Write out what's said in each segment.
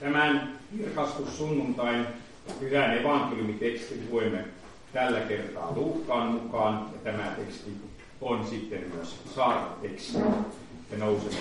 Tämän kirkastussunnuntain pyhän evankeliumitekstin luemme tällä kertaa Luukkaan mukaan, ja tämä teksti on sitten myös saarnateksti. Ja nousemme.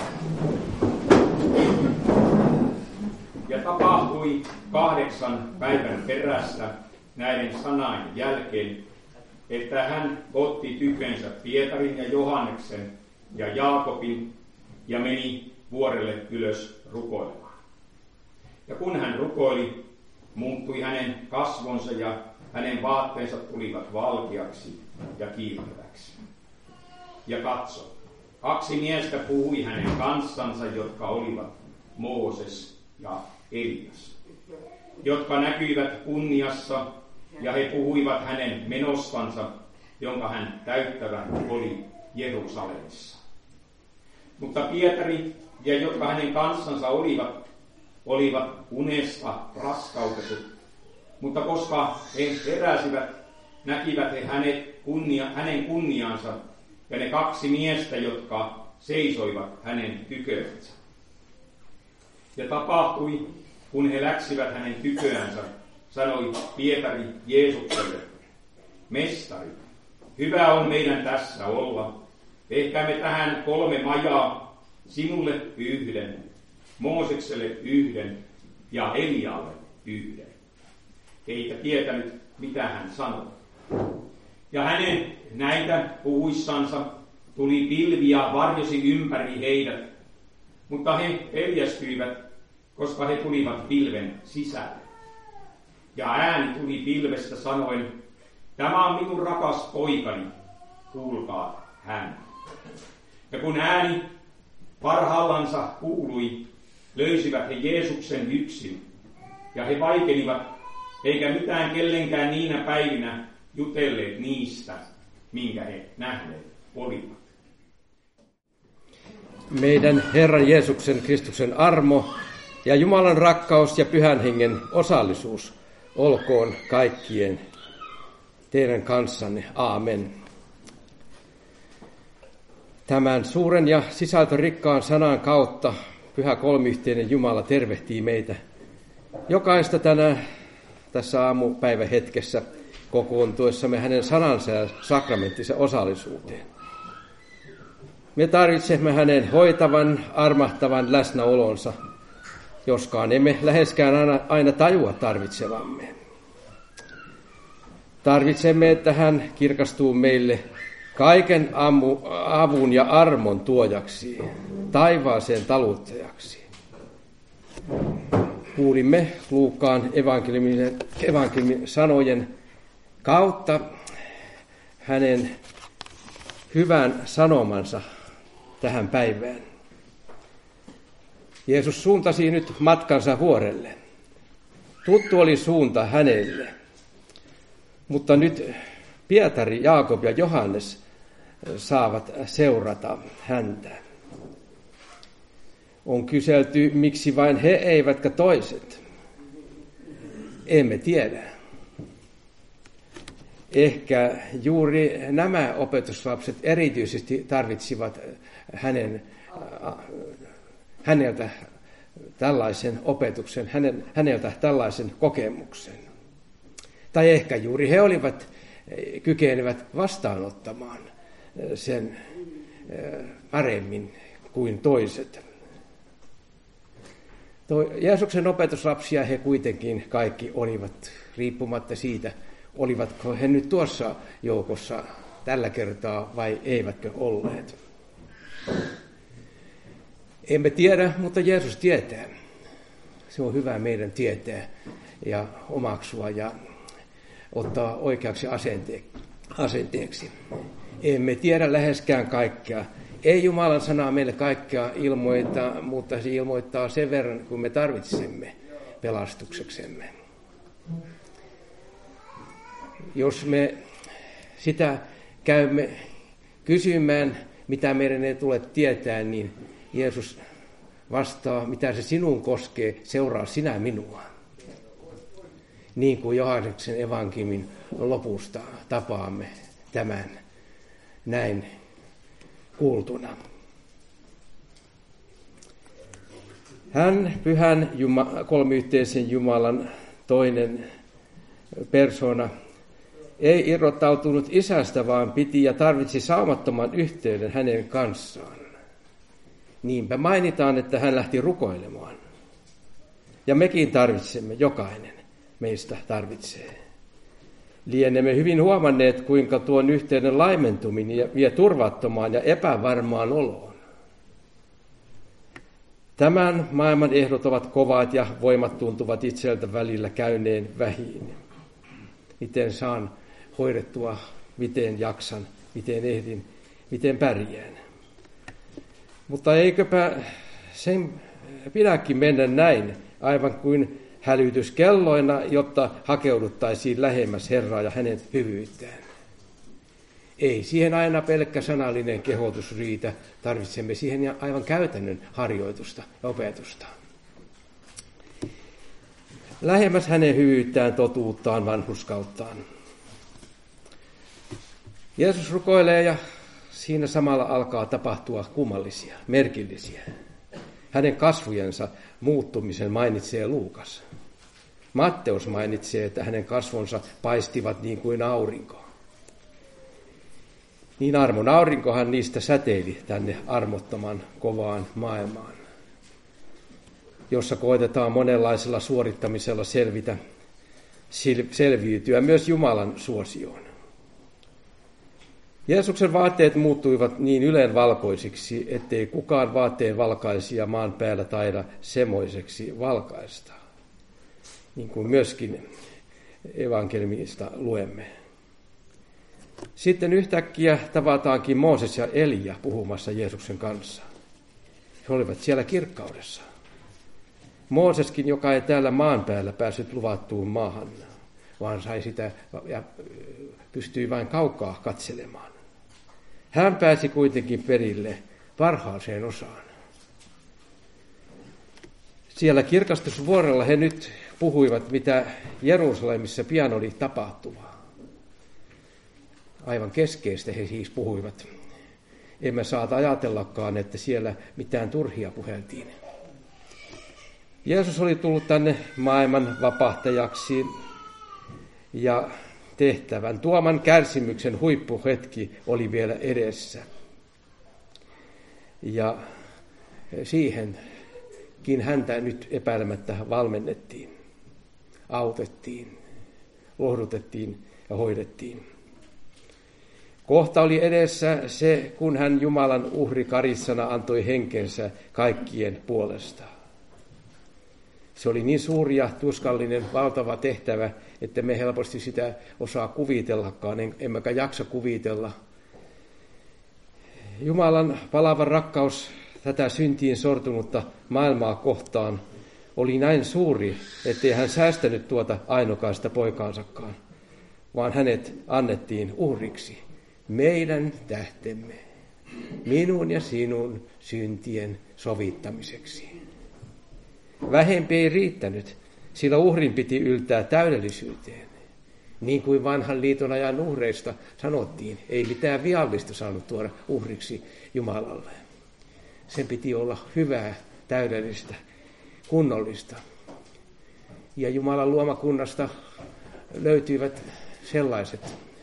Ja tapahtui 8 päivän perässä näiden sanain jälkeen, että hän otti tykönsä Pietarin ja Johanneksen ja Jaakobin ja meni vuorelle ylös rukoilemaan. Ja kun hän rukoili, muuttui hänen kasvonsa ja hänen vaatteensa tulivat valkeaksi ja kiiltäväksi. Ja katso, 2 miestä puhui hänen kanssansa, jotka olivat Mooses ja Elias, jotka näkyivät kunniassa, ja he puhuivat hänen menostansa, jonka hän täyttävä oli Jerusalemissa. Mutta Pietari ja jotka hänen kanssansa olivat unesta raskautetut, mutta koska he heräsivät, näkivät he hänen kunniansa ja ne 2 miestä, jotka seisoivat hänen tykönsä. Ja tapahtui, kun he läksivät hänen tyköänsä, sanoi Pietari Jeesukselle, Mestari, hyvä on meidän tässä olla. Tehkäämme tähän 3 majaa, sinulle 1, Moosekselle 1 ja Elialle 1. Eikä tietänyt, mitä hän sanoi. Ja hänen näitä puhuissansa tuli pilvi ja varjosi ympäri heidät, mutta he peljästyivät, koska he tulivat pilven sisälle. Ja ääni tuli pilvestä sanoen, tämä on minun rakas poikani, kuulkaa hän. Ja kun ääni parhaallansa kuului, löysivät he Jeesuksen yksin, ja he vaikenivat, eikä mitään kellenkään niinä päivinä jutelleet niistä, minkä he nähneet olivat. Meidän Herran Jeesuksen Kristuksen armo ja Jumalan rakkaus ja Pyhän Hengen osallisuus olkoon kaikkien teidän kanssanne. Aamen. Tämän suuren ja sisältörikkaan sanan kautta Pyhä Kolmiyhteinen Jumala tervehtii meitä jokaista tässä aamupäivähetkessä kokoontuessamme hänen sanansa ja sakramenttinsa osallisuuteen. Me tarvitsemme hänen hoitavan, armahtavan läsnäolonsa, joskaan emme läheskään aina tajua tarvitsevamme. Tarvitsemme, että hän kirkastuu meille kaiken avun ja armon tuojaksi, taivaaseen taluttajaksi. Kuulimme Luukkaan evankeliumin sanojen kautta hänen hyvän sanomansa tähän päivään. Jeesus suuntasi nyt matkansa vuorelle. Tuttu oli suunta hänelle, mutta nyt Pietari, Jaakob ja Johannes saavat seurata häntä. On kyselty, miksi vain he eivätkä toiset. Emme tiedä. Ehkä juuri nämä opetuslapset erityisesti tarvitsivat häneltä tällaisen opetuksen, häneltä tällaisen kokemuksen. Tai ehkä juuri he kykenevät vastaanottamaan sen paremmin kuin toiset. Jeesuksen opetuslapsia he kuitenkin kaikki olivat, riippumatta siitä, olivatko he nyt tuossa joukossa tällä kertaa vai eivätkö olleet. Emme tiedä, mutta Jeesus tietää. Se on hyvä meidän tietää ja omaksua ja ottaa oikeaksi asenteeksi. Emme tiedä läheskään kaikkea. Ei Jumalan sanaa meille kaikkea ilmoita, mutta se ilmoittaa sen verran, kun me tarvitsemme pelastukseksemme. Jos me sitä käymme kysymään, mitä meidän ei tule tietää, niin Jeesus vastaa, mitä se sinun koskee, seuraa sinä minua. Niin kuin Johanneksen evankeliumin lopusta tapaamme tämän näin kuultuna. Hän, pyhän kolmiyhteisen Jumalan toinen persona, ei irrottautunut isästä, vaan piti ja tarvitsi saumattoman yhteyden hänen kanssaan. Niinpä mainitaan, että hän lähti rukoilemaan. Ja mekin tarvitsemme, jokainen meistä tarvitsee. Lienemme hyvin huomanneet, kuinka tuon yhteyden laimentuminen vie turvattomaan ja epävarmaan oloon. Tämän maailman ehdot ovat kovat ja voimat tuntuvat itseltä välillä käyneen vähiin. Miten saan hoidettua, miten jaksan, miten ehdin, miten pärjään. Mutta eiköpä sen pidäkin mennä näin, aivan kuin hälytyskelloina, jotta hakeuduttaisiin lähemmäs Herraa ja hänen hyvyyttään. Ei siihen aina pelkkä sanallinen kehotus riitä, tarvitsemme siihen aivan käytännön harjoitusta ja opetusta. Lähemmäs hänen hyvyyttään, totuuttaan, vanhurskauttaan. Jeesus rukoilee ja siinä samalla alkaa tapahtua kummallisia, merkillisiä. Hänen kasvojensa muuttumisen mainitsee Luukas. Matteus mainitsee, että hänen kasvonsa paistivat niin kuin aurinko. Niin armon aurinkohan niistä säteili tänne armottoman kovaan maailmaan, jossa koetetaan monenlaisella suorittamisella selviytyä myös Jumalan suosioon. Jeesuksen vaatteet muuttuivat niin ylenvalkoisiksi, ettei kukaan vaatteen valkaisija maan päällä taida semmoiseksi valkaista, niin kuin myöskin evankeliumista luemme. Sitten yhtäkkiä tavataankin Mooses ja Elia puhumassa Jeesuksen kanssa. He olivat siellä kirkkaudessa. Mooseskin, joka ei täällä maan päällä päässyt luvattuun maahan, vaan sai sitä ja pystyi vain kaukaa katselemaan. Hän pääsi kuitenkin perille parhaaseen osaan. Siellä kirkastusvuorella he nyt puhuivat, mitä Jerusalemissa pian oli tapahtuvaa. Aivan keskeistä he siis puhuivat. Emme saata ajatellakaan, että siellä mitään turhia puheltiin. Jeesus oli tullut tänne maailman vapahtajaksi ja tehtävän tuoman kärsimyksen huippuhetki oli vielä edessä. Ja siihenkin häntä nyt epäilemättä valmennettiin, autettiin, lohdutettiin ja hoidettiin. Kohta oli edessä se, kun hän Jumalan uhrikarissana antoi henkensä kaikkien puolesta. Se oli niin suuri ja tuskallinen, valtava tehtävä, että me helposti sitä osaa kuvitellakaan, emmekä jaksa kuvitella. Jumalan palava rakkaus tätä syntiin sortunutta maailmaa kohtaan oli näin suuri, ettei hän säästänyt tuota ainokaista poikaansakaan, vaan hänet annettiin uhriksi meidän tähtemme, minun ja sinun syntien sovittamiseksi. Vähempi ei riittänyt, sillä uhrin piti yltää täydellisyyteen. Niin kuin vanhan liiton ajan uhreista sanottiin, ei mitään viallista saanut tuoda uhriksi Jumalalle. Sen piti olla hyvää, täydellistä, kunnollista. Ja Jumalan luomakunnasta löytyivät sellaiset,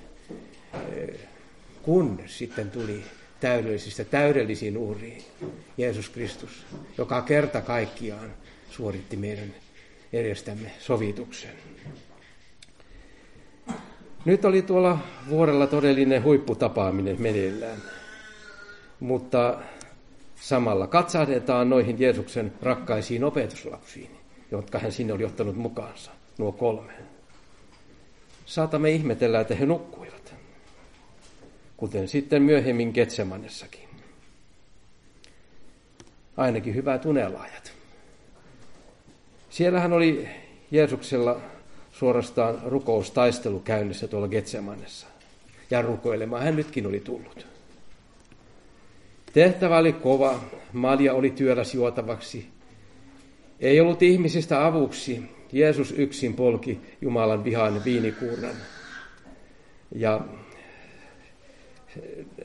kun sitten tuli täydellisin uhri, Jeesus Kristus, joka kerta kaikkiaan suoritti meidän edestämme sovituksen. Nyt oli tuolla vuorella todellinen huipputapaaminen meneillään, mutta samalla katsahdetaan noihin Jeesuksen rakkaisiin opetuslapsiin, jotka hän sinne oli ottanut mukaansa, nuo 3. Saatamme ihmetellä, että he nukkuivat, kuten sitten myöhemmin Getsemanessakin. Ainakin hyvät unelaajat. Siellähän oli Jeesuksella suorastaan rukoustaistelu käynnissä tuolla Getsemanessa. Ja rukoilemaan hän nytkin oli tullut. Tehtävä oli kova, malja oli työläs juotavaksi. Ei ollut ihmisistä avuksi. Jeesus yksin polki Jumalan vihan viinikuurnan. Ja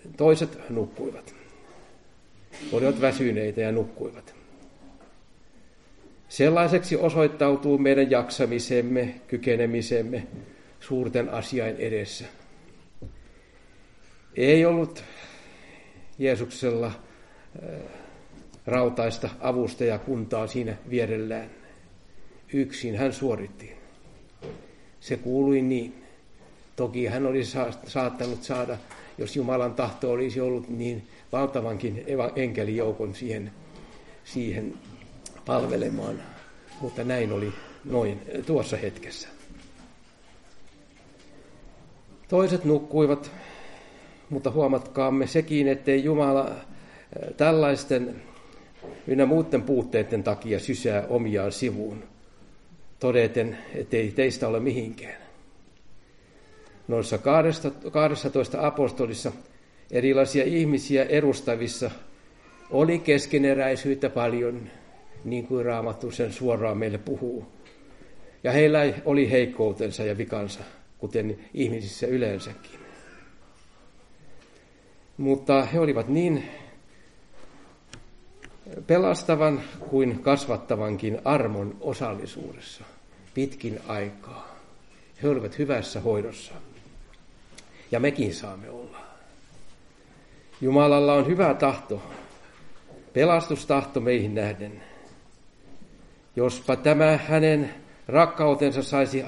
toiset nukkuivat. Olivat väsyneitä ja nukkuivat. Sellaiseksi osoittautuu meidän jaksamisemme, kykenemisemme suurten asiain edessä. Ei ollut Jeesuksella rautaista avustajakuntaa siinä vierellään. Yksin hän suoritti. Se kuului niin. Toki hän olisi saattanut saada, jos Jumalan tahto olisi ollut, niin valtavankin enkelijoukon siihen palvelemaan. Mutta näin oli tuossa hetkessä. Toiset nukkuivat, mutta huomatkaamme sekin, ettei Jumala tällaisten ynnä muuten puutteiden takia sysää omiaan sivuun, todeten, ettei teistä ole mihinkään. Noissa 12 apostolissa erilaisia ihmisiä edustavissa oli keskeneräisyyttä paljon, niin kuin Raamattu sen suoraan meille puhuu. Ja heillä oli heikkoutensa ja vikansa, kuten ihmisissä yleensäkin. Mutta he olivat niin pelastavan kuin kasvattavankin armon osallisuudessa pitkin aikaa. He olivat hyvässä hoidossa. Ja mekin saamme olla. Jumalalla on hyvä tahto, pelastustahto meihin nähden. Jospa tämä hänen rakkautensa saisi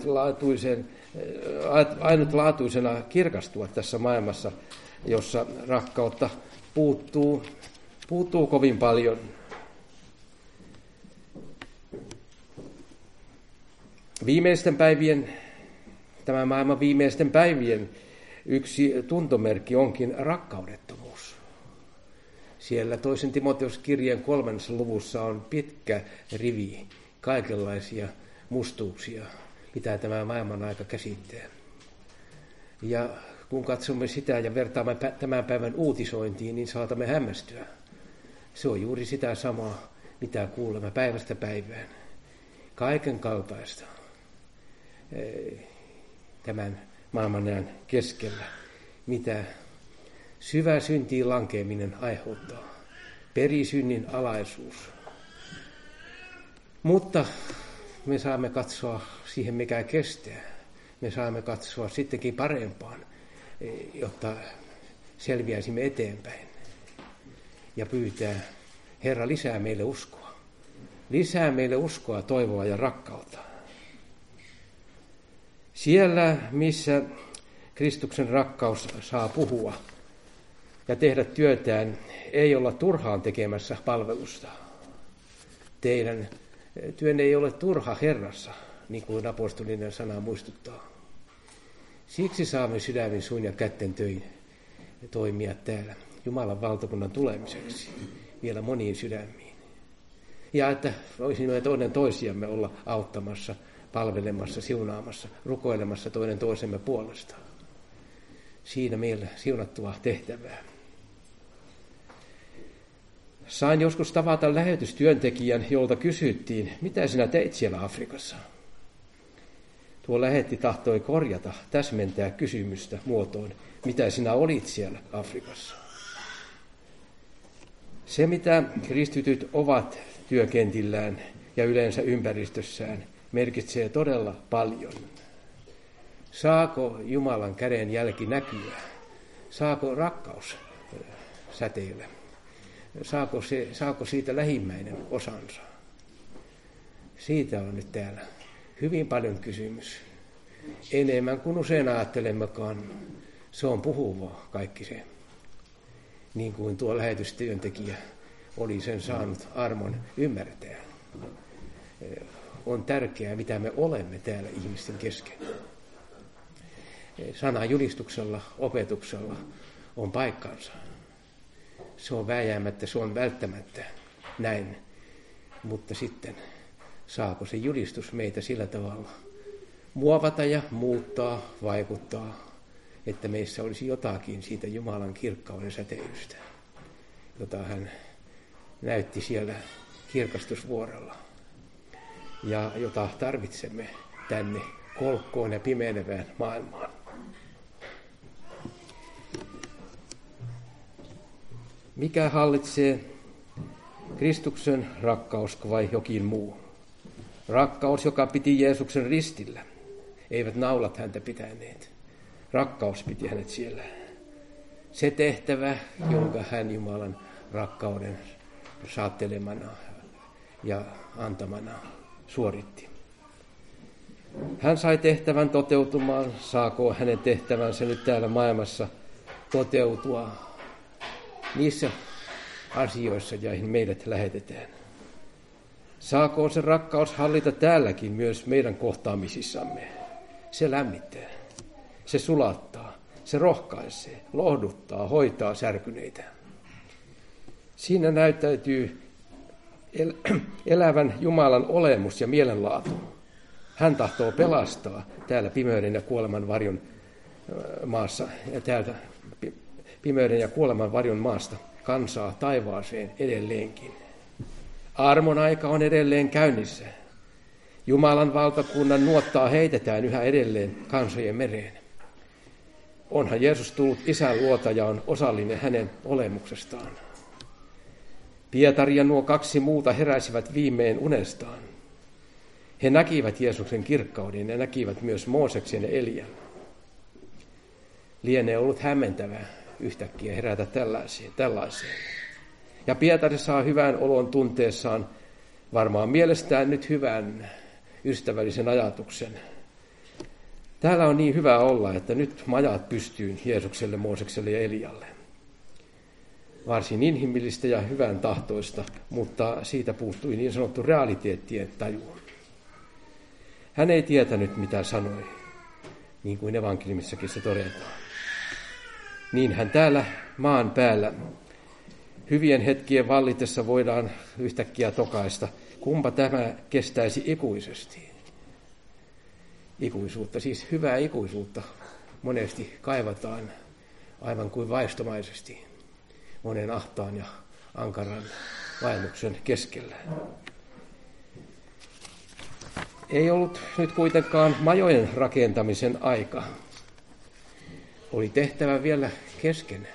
ainutlaatuisena kirkastua tässä maailmassa, jossa rakkautta puuttuu kovin paljon. Tämän maailman viimeisten päivien yksi tuntomerkki onkin rakkaudettomuus. Siellä 2. Timoteus-kirjeen 3. luvussa on pitkä rivi kaikenlaisia mustuuksia, mitä tämä maailman aika käsittää. Ja kun katsomme sitä ja vertaamme tämän päivän uutisointiin, niin saatamme hämmästyä. Se on juuri sitä samaa, mitä kuulemme päivästä päivään. Kaiken kaltaista tämän maailmanajan keskellä, mitä syvä syntiin lankeeminen aiheuttaa. Perisynnin alaisuus. Mutta me saamme katsoa siihen, mikä kestää. Me saamme katsoa sittenkin parempaan, jotta selviäisimme eteenpäin. Ja pyytää, Herra, lisää meille uskoa. Lisää meille uskoa, toivoa ja rakkautta. Siellä, missä Kristuksen rakkaus saa puhua ja tehdä työtään, ei olla turhaan tekemässä palvelusta. Teidän työnne ei ole turha Herrassa, niin kuin apostolinen sana muistuttaa. Siksi saamme sydämin, suun ja kätten töin toimia täällä Jumalan valtakunnan tulemiseksi vielä moniin sydämiin. Ja että voisimme toinen toisiamme olla auttamassa, palvelemassa, siunaamassa, rukoilemassa toinen toisemme puolesta. Siinä meillä siunattua tehtävää. Sain joskus tavata lähetystyöntekijän, jolta kysyttiin, mitä sinä teit siellä Afrikassa? Tuo lähetti tahtoi korjata, täsmentää kysymystä muotoon, mitä sinä olit siellä Afrikassa. Se, mitä kristityt ovat työkentillään ja yleensä ympäristössään, merkitsee todella paljon. Saako Jumalan käden jälki näkyä? Saako rakkaus säteillä? Saako siitä lähimmäinen osansa? Siitä on nyt täällä hyvin paljon kysymys. Enemmän kuin usein ajattelemmekaan, se on puhuvaa kaikki se. Niin kuin tuo lähetystyöntekijä oli sen saanut armon ymmärtää. On tärkeää, mitä me olemme täällä ihmisten kesken. Sanan julistuksella, opetuksella on paikkansa. Se on vääjäämättä, se on välttämättä näin. Mutta sitten saako se julistus meitä sillä tavalla muovata ja muuttaa, vaikuttaa, että meissä olisi jotakin siitä Jumalan kirkkauden säteilystä, jota hän näytti siellä kirkastusvuorella ja jota tarvitsemme tänne kolkkoon ja pimenevään maailmaan. Mikä hallitsee Kristuksen rakkaus vai jokin muu? Rakkaus, joka piti Jeesuksen ristillä. Eivät naulat häntä pitäneet. Rakkaus piti hänet siellä. Se tehtävä, jonka hän Jumalan rakkauden saattelemana ja antamana suoritti. Hän sai tehtävän toteutumaan, saako hänen tehtävänsä nyt täällä maailmassa toteutua niissä asioissa, joihin meidät lähetetään. Saako se rakkaus hallita täälläkin myös meidän kohtaamisissamme? Se lämmittää, se sulattaa, se rohkaisee, lohduttaa, hoitaa särkyneitä. Siinä näyttäytyy elävän Jumalan olemus ja mielenlaatu. Hän tahtoo pelastaa täällä pimeyden ja kuoleman varjon maassa ja täältä pimeyden ja kuoleman varjon maasta kansaa taivaaseen edelleenkin. Armon aika on edelleen käynnissä. Jumalan valtakunnan nuottaa heitetään yhä edelleen kansojen mereen. Onhan Jeesus tullut Isän luota ja on osallinen hänen olemuksestaan. Pietari ja nuo 2 muuta heräsivät viimein unestaan. He näkivät Jeesuksen kirkkauden ja näkivät myös Mooseksen ja Elian. Lienee ollut hämmentävää yhtäkkiä herätä tällaiseen. Ja Pietari saa hyvän olon tunteessaan, varmaan mielestään nyt hyvän ystävällisen ajatuksen. Täällä on niin hyvä olla, että nyt majat pystyyn Jeesukselle, Moosekselle ja Elialle. Varsin inhimillistä ja hyvän tahtoista, mutta siitä puuttui niin sanottu realiteettien taju. Hän ei tietänyt, mitä sanoi, niin kuin evankeliumissakin se todetaan. Niin hän täällä maan päällä hyvien hetkien vallitessa voidaan yhtäkkiä tokaista, kumpa tämä kestäisi ikuisesti. Ikuisuutta, siis hyvää ikuisuutta, monesti kaivataan aivan kuin vaistomaisesti monen ahtaan ja ankaran vaelluksen keskellä. Ei ollut nyt kuitenkaan majojen rakentamisen aika. Oli tehtävä vielä kesken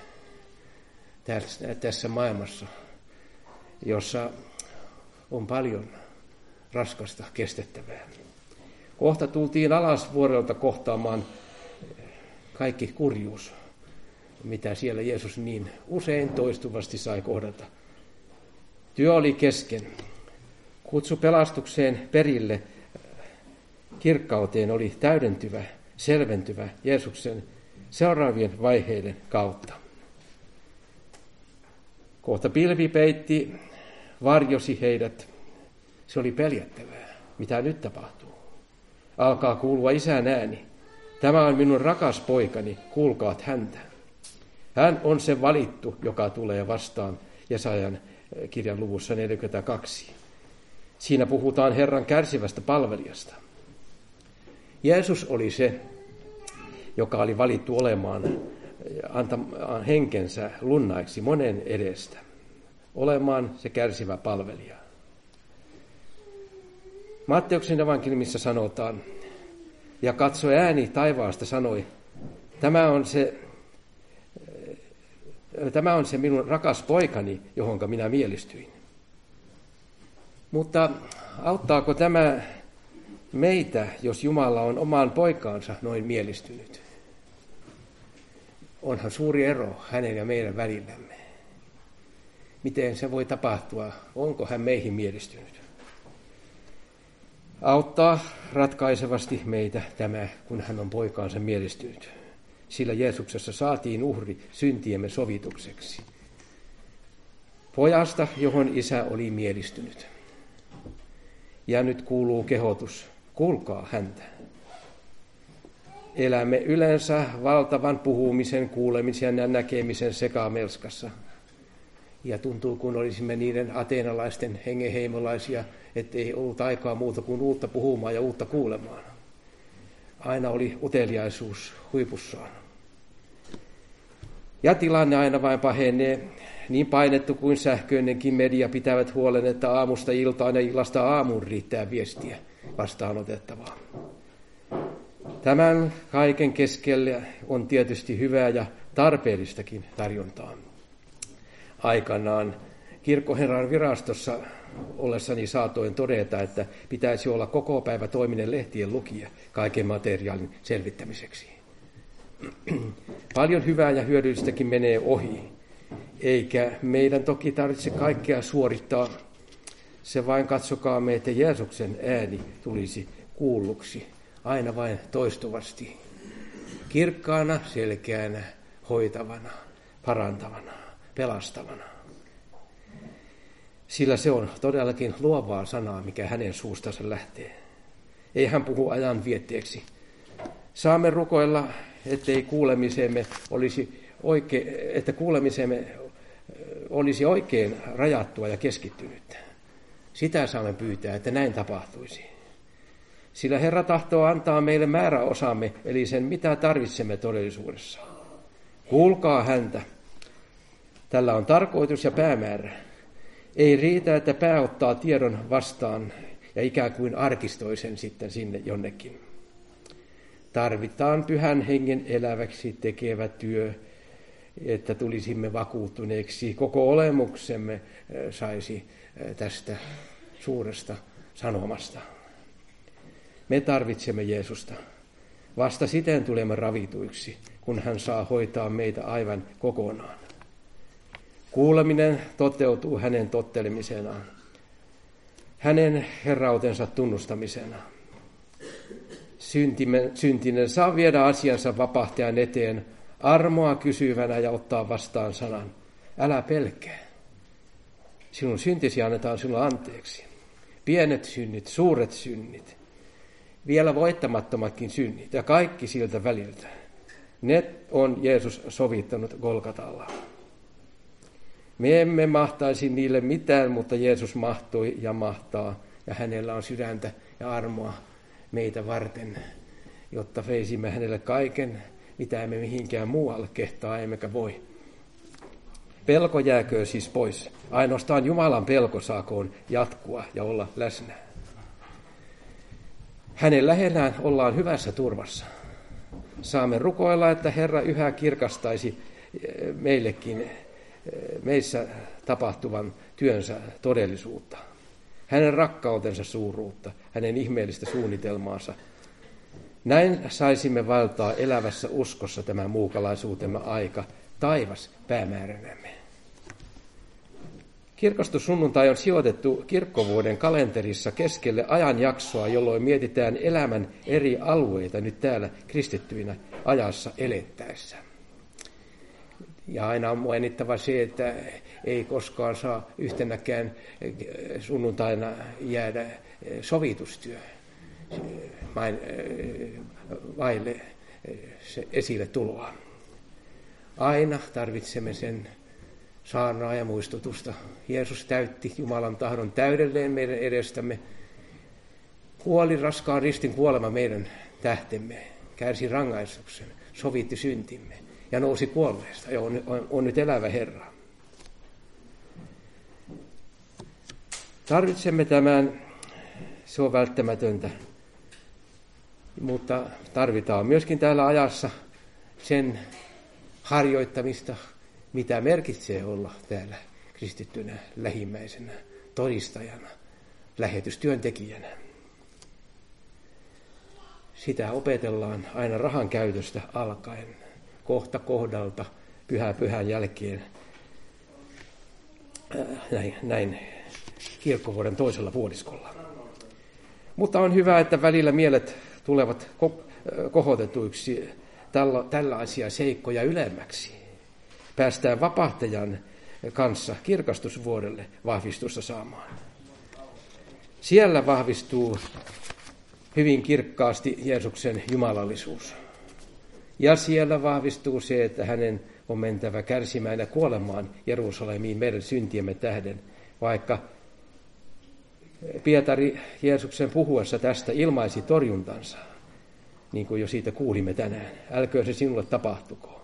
tässä maailmassa, jossa on paljon raskasta kestettävää. Kohta tultiin alas vuorelta kohtaamaan kaikki kurjuus, mitä siellä Jeesus niin usein toistuvasti sai kohdata. Työ oli kesken. Kutsu pelastukseen perille kirkkauteen oli täydentyvä, selventyvä Jeesuksen seuraavien vaiheiden kautta. Kohta pilvi peitti, varjosi heidät. Se oli peljättävää. Mitä nyt tapahtuu? Alkaa kuulua Isän ääni. Tämä on minun rakas poikani, kuulkaat häntä. Hän on se valittu, joka tulee vastaan Jesajan kirjan luvussa 42. Siinä puhutaan Herran kärsivästä palvelijasta. Jeesus oli se, joka oli valittu olemaan, antamaan henkensä lunnaiksi monen edestä, olemaan se kärsivä palvelija. Matteuksen evankeliumissa sanotaan, ja katsoi ääni taivaasta sanoi, tämä on se minun rakas poikani, johonka minä mielistyin. Mutta auttaako tämä meitä, jos Jumala on omaan poikaansa noin mielistynyt? Onhan suuri ero hänen ja meidän välillämme. Miten se voi tapahtua? Onko hän meihin mielistynyt? Auttaa ratkaisevasti meitä tämä, kun hän on poikaansa mielistynyt. Sillä Jeesuksessa saatiin uhri syntiemme sovitukseksi. Pojasta, johon Isä oli mielistynyt. Ja nyt kuuluu kehotus, kuulkaa häntä. Elämme yleensä valtavan puhumisen, kuulemisen ja näkemisen sekamelskassa. Ja tuntuu, kun olisimme niiden ateenalaisten hengenheimolaisia, ettei ollut aikaa muuta kuin uutta puhumaan ja uutta kuulemaan. Aina oli uteliaisuus huipussaan. Ja tilanne aina vain pahenee. Niin painettu kuin sähköinenkin media pitävät huolen, että aamusta iltaan ja illasta aamuun riittää viestiä vastaanotettavaa. Tämän kaiken keskellä on tietysti hyvää ja tarpeellistakin tarjontaa. Aikanaan kirkkoherran virastossa ollessani saatoin todeta, että pitäisi olla koko päivä toiminen lehtien lukija kaiken materiaalin selvittämiseksi. Paljon hyvää ja hyödyllistäkin menee ohi, eikä meidän toki tarvitse kaikkea suorittaa. Se vain katsokaamme, että Jeesuksen ääni tulisi kuulluksi aina vain toistuvasti, kirkkaana, selkeänä, hoitavana, parantavana, pelastavana. Sillä se on todellakin luovaa sanaa, mikä hänen suustansa lähtee. Ei hän puhu ajan vietteeksi. Saamme rukoilla, että kuulemisemme olisi oikein rajattua ja keskittynyttä. Sitä saamme pyytää, että näin tapahtuisi. Sillä Herra tahtoo antaa meille määräosamme, eli sen mitä tarvitsemme todellisuudessa. Kuulkaa häntä. Tällä on tarkoitus ja päämäärä. Ei riitä, että pää ottaa tiedon vastaan ja ikään kuin arkistoi sen sitten sinne jonnekin. Tarvitaan Pyhän Hengen eläväksi tekevä työ, että tulisimme vakuuttuneeksi. Koko olemuksemme saisi tästä suuresta sanomasta. Me tarvitsemme Jeesusta. Vasta siten tulemme ravituiksi, kun hän saa hoitaa meitä aivan kokonaan. Kuuleminen toteutuu hänen tottelemisenaan, hänen herrautensa tunnustamisena. Syntinen saa viedä asiansa vapahtajan eteen armoa kysyvänä ja ottaa vastaan sanan. Älä pelkää. Sinun syntisi annetaan sinulle anteeksi. Pienet synnit, suuret synnit, vielä voittamattomatkin synnit ja kaikki siltä väliltä. Ne on Jeesus sovittanut Golgatalla. Me emme mahtaisi niille mitään, mutta Jeesus mahtoi ja mahtaa, ja hänellä on sydäntä ja armoa meitä varten, jotta veisimme hänelle kaiken, mitä emme mihinkään muualle kehtaa, emmekä voi. Pelko jääköön siis pois. Ainoastaan Jumalan pelko saakoon jatkua ja olla läsnä. Hänen lähellään ollaan hyvässä turvassa. Saamme rukoilla, että Herra yhä kirkastaisi meillekin meissä tapahtuvan työnsä todellisuutta, hänen rakkautensa suuruutta, hänen ihmeellistä suunnitelmaansa. Näin saisimme valtaa elävässä uskossa tämän muukalaisuutemme aika, taivas päämääränämme. Kirkastussunnuntai on sijoitettu kirkkovuoden kalenterissa keskelle ajanjaksoa, jolloin mietitään elämän eri alueita nyt täällä kristittyinä ajassa elettäessä. Ja aina on mainittava se, että ei koskaan saa yhtenäkään sunnuntaina jäädä sovitustyö vaille esille tuloa. Aina tarvitsemme sen saarnaa ja muistutusta. Jeesus täytti Jumalan tahdon täydelleen meidän edestämme. Kuoli raskaan ristin kuolema meidän tähtemme, kärsi rangaistuksen, sovitti syntimme ja nousi kuolleesta ja on nyt elävä Herra. Tarvitsemme tämän, se on välttämätöntä, mutta tarvitaan myöskin täällä ajassa sen harjoittamista, mitä merkitsee olla täällä kristittynä, lähimmäisenä, todistajana, lähetystyöntekijänä. Sitä opetellaan aina rahan käytöstä alkaen, kohta kohdalta, pyhän jälkeen, näin kirkkovuoden toisella puoliskolla. Mutta on hyvä, että välillä mielet tulevat kohotetuiksi tällaisia seikkoja ylemmäksi. Päästään vapahtajan kanssa kirkastusvuodelle vahvistusta saamaan. Siellä vahvistuu hyvin kirkkaasti Jeesuksen jumalallisuus. Ja siellä vahvistuu se, että hänen on mentävä kärsimään ja kuolemaan Jerusalemiin meidän syntiemme tähden, vaikka Pietari Jeesuksen puhuessa tästä ilmaisi torjuntansa, niin kuin jo siitä kuulimme tänään. Älköön se sinulle tapahtuko.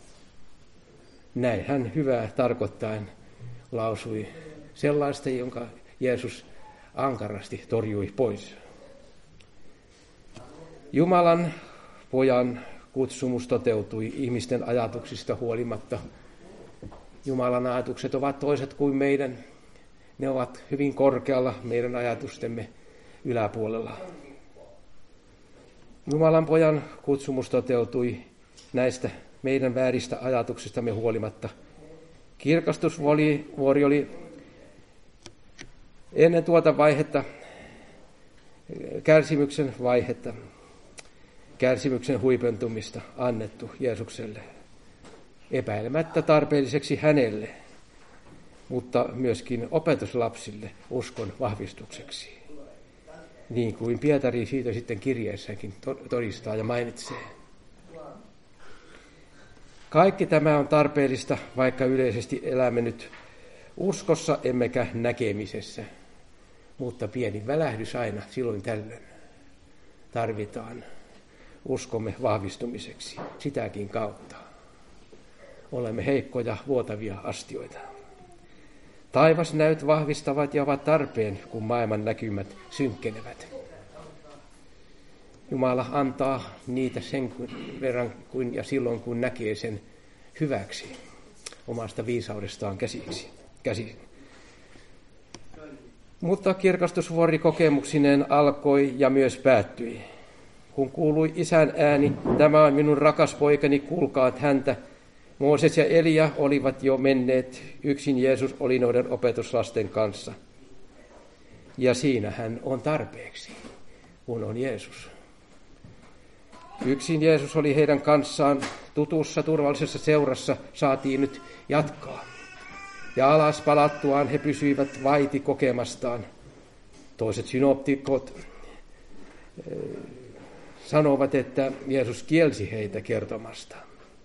Näin hän hyvää tarkoittaen lausui sellaista, jonka Jeesus ankarasti torjui pois. Jumalan pojan kutsumus toteutui ihmisten ajatuksista huolimatta. Jumalan ajatukset ovat toiset kuin meidän. Ne ovat hyvin korkealla meidän ajatustemme yläpuolella. Jumalan pojan kutsumus toteutui näistä meidän vääristä ajatuksistamme huolimatta. Kirkastusvuori oli ennen tuota vaihetta, kärsimyksen huipentumista annettu Jeesukselle, epäilemättä tarpeelliseksi hänelle, mutta myöskin opetuslapsille uskon vahvistukseksi. Niin kuin Pietari siitä sitten kirjeessäänkin todistaa ja mainitsee. Kaikki tämä on tarpeellista, vaikka yleisesti elämme nyt uskossa emmekä näkemisessä. Mutta pieni välähdys aina silloin tällöin tarvitaan uskomme vahvistumiseksi sitäkin kautta. Olemme heikkoja, vuotavia astioita. Taivasnäyt vahvistavat ja ovat tarpeen, kun maailman näkymät synkkenevät. Jumala antaa niitä sen verran kuin ja silloin, kun näkee sen hyväksi omasta viisaudestaan käsin. Mutta kirkastusvuori kokemuksineen alkoi ja myös päättyi. Kun kuului Isän ääni, tämä on minun rakas poikani, kuulkaat häntä. Mooses ja Elia olivat jo menneet, yksin Jeesus oli noiden opetuslasten kanssa. Ja siinä hän on tarpeeksi, kun on Jeesus. Yksin Jeesus oli heidän kanssaan, tutussa turvallisessa seurassa saatiin nyt jatkaa. Ja alas palattuaan he pysyivät vaiti kokemastaan. Toiset synoptikot sanovat, että Jeesus kielsi heitä kertomasta.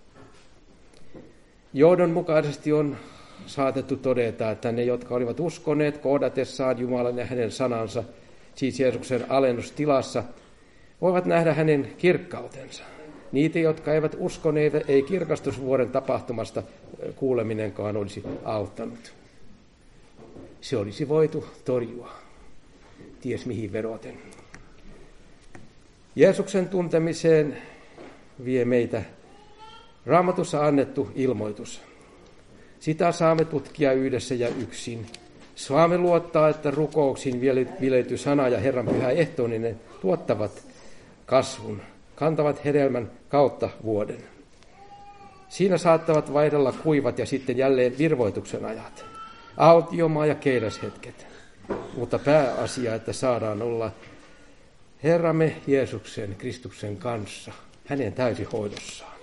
Johdonmukaisesti on saatettu todeta, että ne, jotka olivat uskoneet kohdatessaan Jumalan ja hänen sanansa, siis Jeesuksen alennustilassa, voivat nähdä hänen kirkkautensa. Niitä, jotka eivät uskoneet, ei kirkastusvuoden tapahtumasta kuuleminenkaan olisi auttanut. Se olisi voitu torjua, ties mihin vedoten. Jeesuksen tuntemiseen vie meitä Raamatussa annettu ilmoitus. Sitä saamme tutkia yhdessä ja yksin. Saamme luottaa, että rukouksin viletty sana ja Herran pyhä ehtooninen tuottavat kasvun, kantavat hedelmän kautta vuoden. Siinä saattavat vaihdella kuivat ja sitten jälleen virvoituksen ajat, autiomaa ja keidashetket. Mutta pääasia, että saadaan olla Herramme Jeesuksen Kristuksen kanssa, hänen täysihoidossaan.